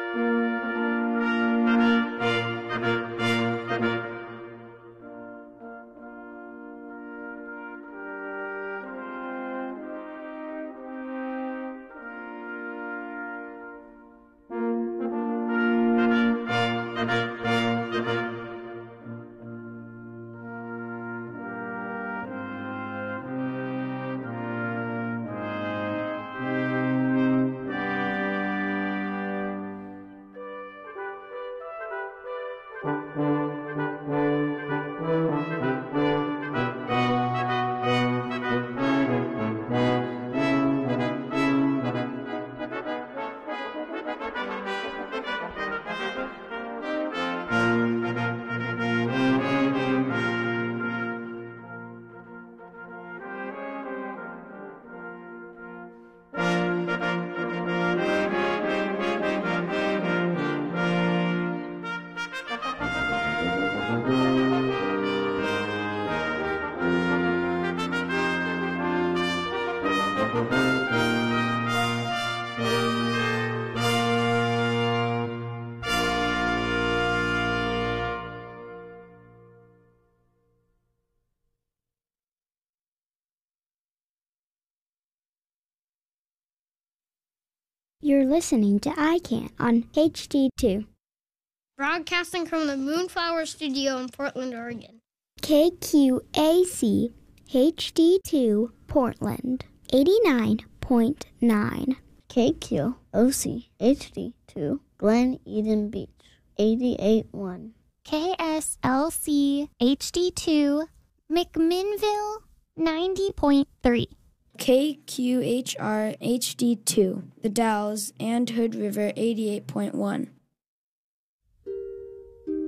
You're listening to iCan on HD2. Broadcasting from the Moonflower Studio in Portland, Oregon. KQAC HD2 Portland 89.9. KQOC HD2 Glen Eden Beach 88.1. KSLC HD2 McMinnville 90.3. KQHR HD2 The Dalles and Hood River 88.1.